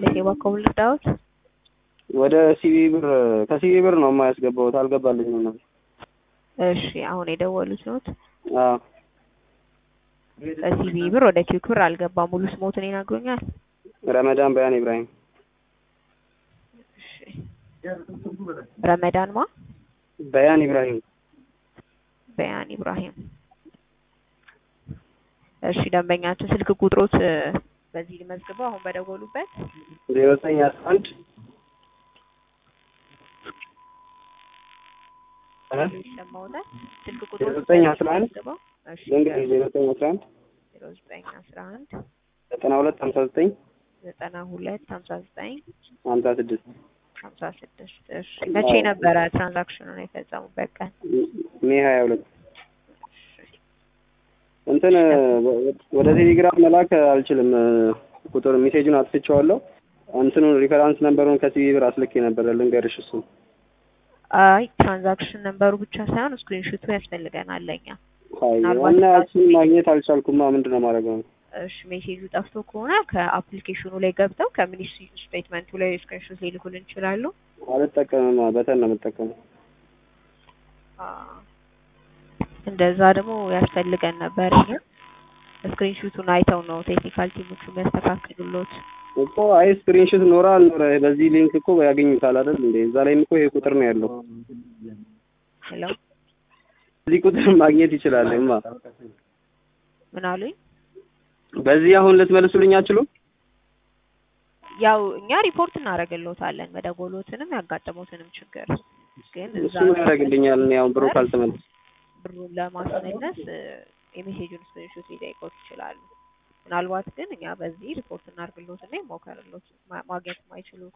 ማለት የባንክ ልርዳዎት? ወደ ሲቢ ብር ከሲቢ ብር ነው የማያስገባው አልገባልኝም ነው። እሺ አሁን የደወሉት ነው? አዎ ከሲቢ ብር ወደ ኪክ ብር አልገባም። ሙሉ ስሞትን ይነግሩኛል? ረመዳን በያን ኢብራሂም። እሺ ረመዳን ማ? በያን ኢብራሂም። በያን ኢብራሂም። እሺ ደንበኛችን ስልክ ቁጥሮት በዚህ ልመዝግበው አሁን በደወሉበት 0911 ይሰማውታል? ስልክ ቁጥሮት 0911 እሺ 0911 0911 9259 9259 56 56 እሺ መቼ ነበረ ትራንዛክሽኑን የፈጸሙበት ቀን? ሜይ 22 እንትን ወደ ቴሌግራም መላክ አልችልም። ቁጥር ሜሴጁን አጥፍቼዋለሁ። እንትኑን ሪፈራንስ ነምበሩን ከሲቢ ብር አስልኬ ነበር ልንገርሽ እሱ። አይ ትራንዛክሽን ነምበሩ ብቻ ሳይሆን ስክሪንሾቱ ያስፈልገናል ለኛ። እና እሱን ማግኘት አልቻልኩም። ምንድነው ማድረገው? እሺ ሜሴጁ ጠፍቶ ከሆነ ከአፕሊኬሽኑ ላይ ገብተው ከሚኒስትሪ ስቴትመንቱ ላይ ስክሪንሾት ሊልኩልን ይችላሉ። አልጠቀምም፣ በተን ነው የምጠቀመው። እንደዛ ደግሞ ያስፈልገን ነበር። እኛ ስክሪንሾቱን አይተው ነው ቴክኒካል ቲሞቹ የሚያስተካክሉት እኮ። አይ ስክሪንሾት ኖራ አልኖረ በዚህ ሊንክ እኮ ያገኙታል አይደል እንዴ? እዛ ላይም እኮ ይሄ ቁጥር ነው ያለው። ሄሎ እዚህ ቁጥር ማግኘት ይችላል። ምን አሉኝ? በዚህ አሁን ልትመልሱልኝ አትችሉም? ያው እኛ ሪፖርት እናደርግልዎታለን መደወሎትንም ያጋጠሙትንም ችግር። ግን እሱ ያደርግልኛል። ያው ብሩ ካልተመለሰ ብሩን ለማስመለስ የሜሴጁን ስክሪንሾት ሊጠይቁት ይችላሉ። ምናልባት ግን እኛ በዚህ ሪፖርት እናደርግልዎትና ይሞከርልዎት ማግኘት የማይችሉ